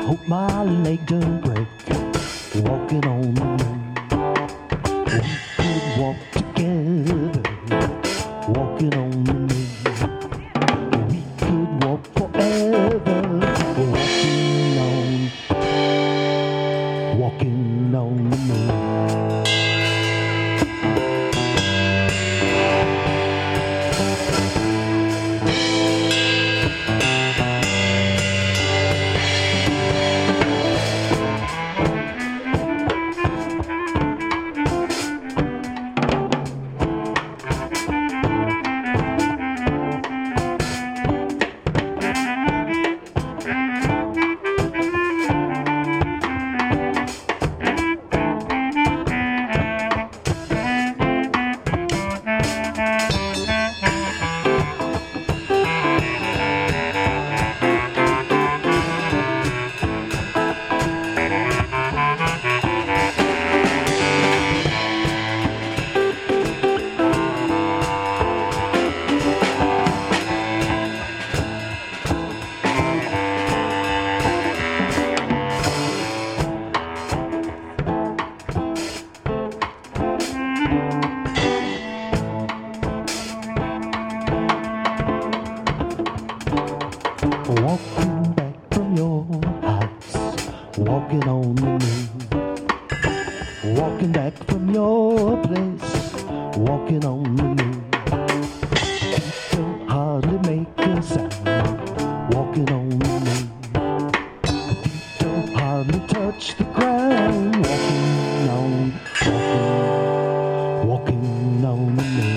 Hope my leg don't break walking on the moon. We could walk together walking on the moon. We could walk forever walking on the moon. Walking back from your house, walking on the moon. Walking back from your place, walking on the moon. Don't hardly make a sound, walking on the moon. Don't hardly touch the ground, walking on the moon.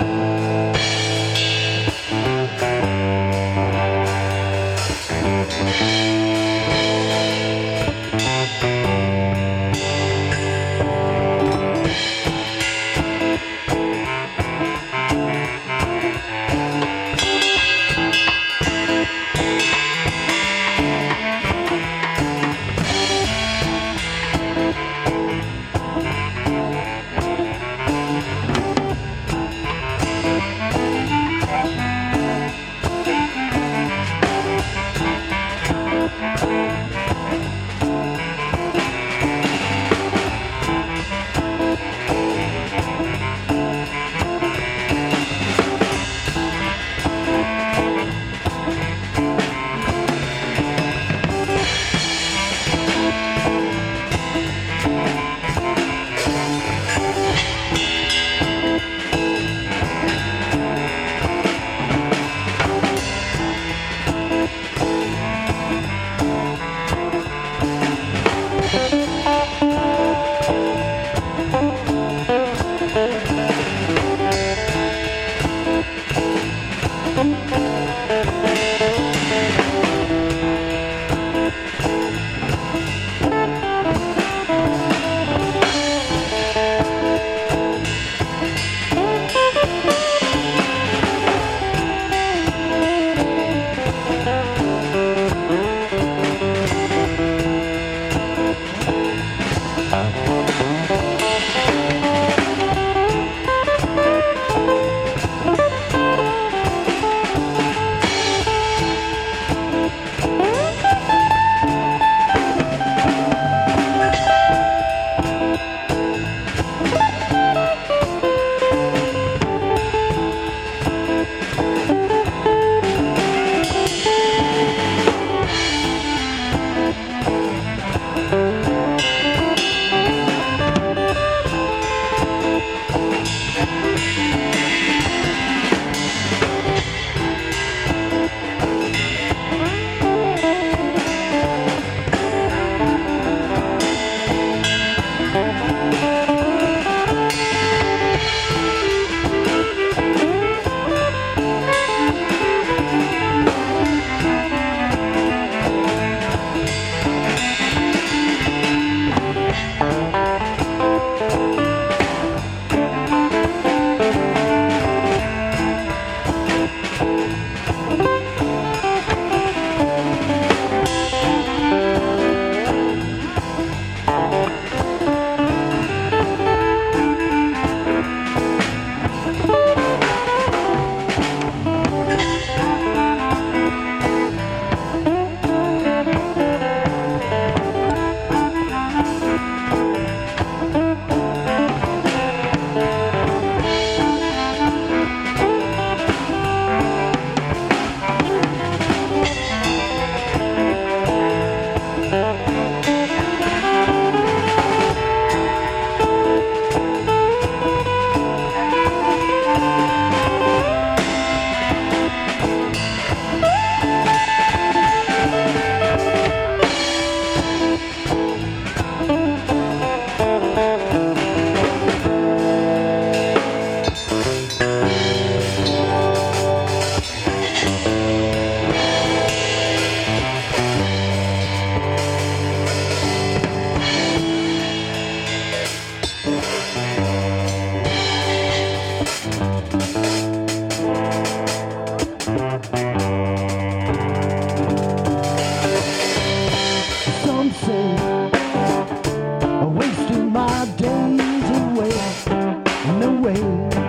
I'm safe, wasting my days away. No way,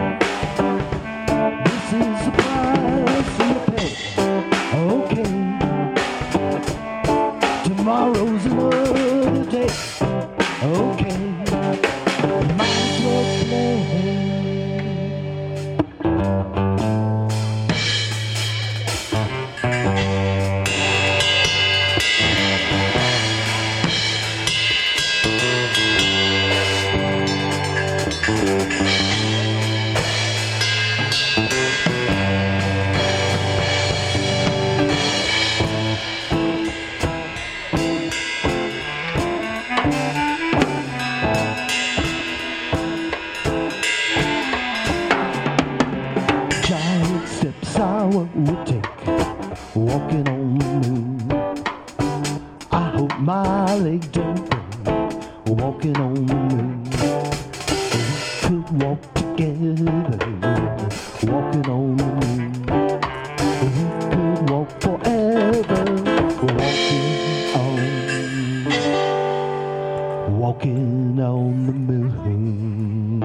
this is the price you pay. Okay, tomorrow's another day. Okay, might as well play. Giant steps I would take, walking on the moon. I hope my leg don't break, walking on the moon. We could walk together, walking on the moon. We could walk forever, walking on the moon.